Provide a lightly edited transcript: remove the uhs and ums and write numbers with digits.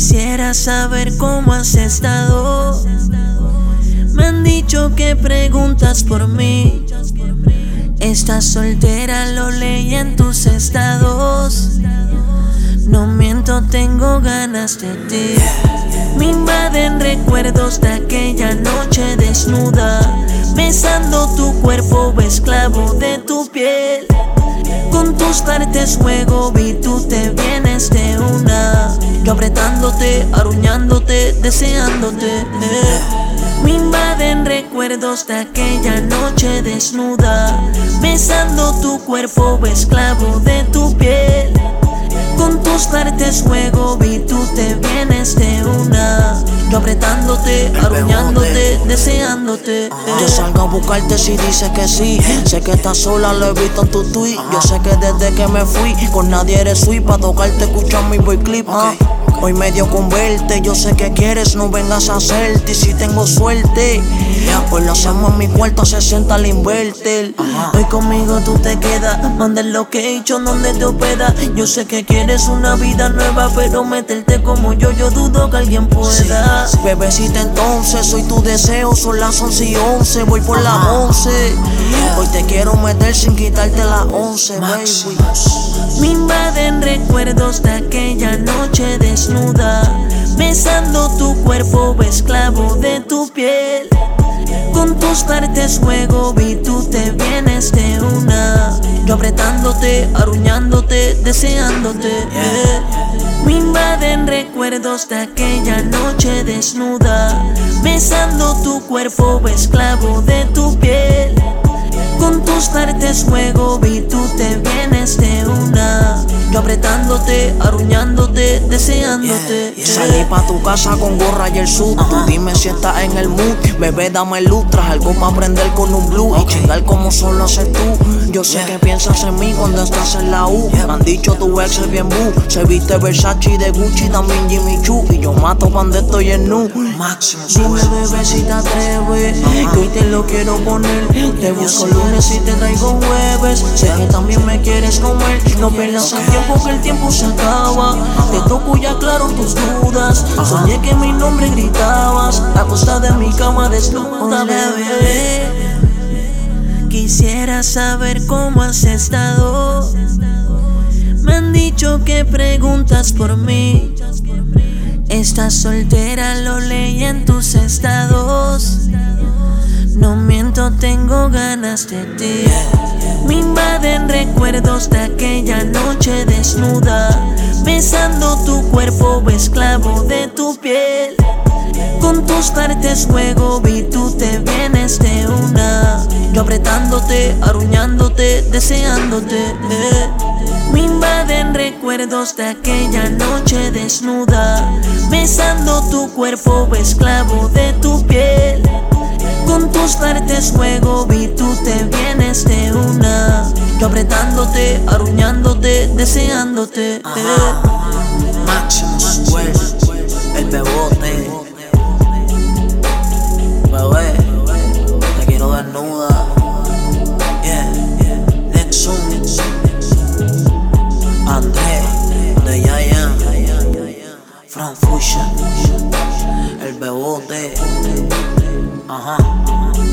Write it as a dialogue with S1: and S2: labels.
S1: Quisiera saber cómo has estado. Me han dicho que preguntas por mí. Estás soltera, lo leí en tus estados. No miento, tengo ganas de ti. Me invaden recuerdos de aquella noche desnuda, besando tu cuerpo, esclavo de tu piel. Con tus partes juego, vi tú te vienes de una. Yo apretándote, aruñándote, deseándote. Me invaden recuerdos de aquella noche desnuda, besando tu cuerpo, esclavo de tu piel. Con tus partes juego, vi tú te vienes de una. Yo apretándote, aruñándote, deseándote.
S2: Yo salgo a buscarte si dices que sí. Sé que estás sola, lo he visto en tu tweet. Yo sé que desde que me fui, con nadie eres sweet. Pa' tocarte, escuchar mi boy clip. Hoy medio con verte, yo sé que quieres, no vengas a hacerte. Y si tengo suerte, pues lo hacemos en mi cuarto a 60 al inverter.
S1: Hoy conmigo tú te quedas, manda el location donde te hospeda. Yo sé que quieres una vida nueva, pero meterte como yo dudo que alguien pueda.
S2: Bebecita, entonces soy tu deseo, son las 11 y 11, voy por las 11. Hoy te quiero meter sin quitarte las 11, baby.
S1: Me invaden recuerdos de aquella noche desnuda, besando tu cuerpo, esclavo de tu piel. Con tus partes juego, vi tú te vienes de una. Yo apretándote, aruñándote, deseándote. Me invaden recuerdos de aquella noche desnuda, besando tu cuerpo, esclavo de tu piel. Con tus partes juego, vi tú te vienes de una. Yo apretándote, aruñándote, deseándote.
S2: Salí pa' tu casa con gorra y el sud. Tú dime si estás en el mood. Bebé, dame luz, traje algo pa' prender con un blue. Y chingar como solo haces tú. Yo sé que piensas en mí cuando estás en la U. Me han dicho tu ex es bien boo. Se viste Versace y de Gucci, también Jimmy Choo. Y yo mato cuando estoy en nu. Dime, bebé, si te atreves, que hoy te lo quiero poner. Te busco lunes y te traigo jueves. Sé que también me quieres comer. No pierdas el tiempo, que el tiempo se acaba. Te toco ya claro tus dudas. Soñé que mi nombre gritabas a costa de mi cama desnuda, bebé.
S1: Quisiera saber cómo has estado. Me han dicho que preguntas por mí. Estás soltera, lo leí en tus estados. No miento, tengo ganas de ti. Me invaden recuerdos de aquella noche desnuda, besando tu cuerpo, esclavo de tu piel. Con tus partes juego, vi tú te vienes de una. Yo apretándote, aruñándote, deseándote. Me invaden recuerdos de aquella noche desnuda, besando tu cuerpo, esclavo de tu piel. Con tus partes juego, vi tú te vienes de una. Yo apretándote, aruñándote, deseándote.
S2: Maximus, güey, el bebote. Bebé, te quiero desnuda. Nexum, André, de Yayan, Fran Fusion, el bebote.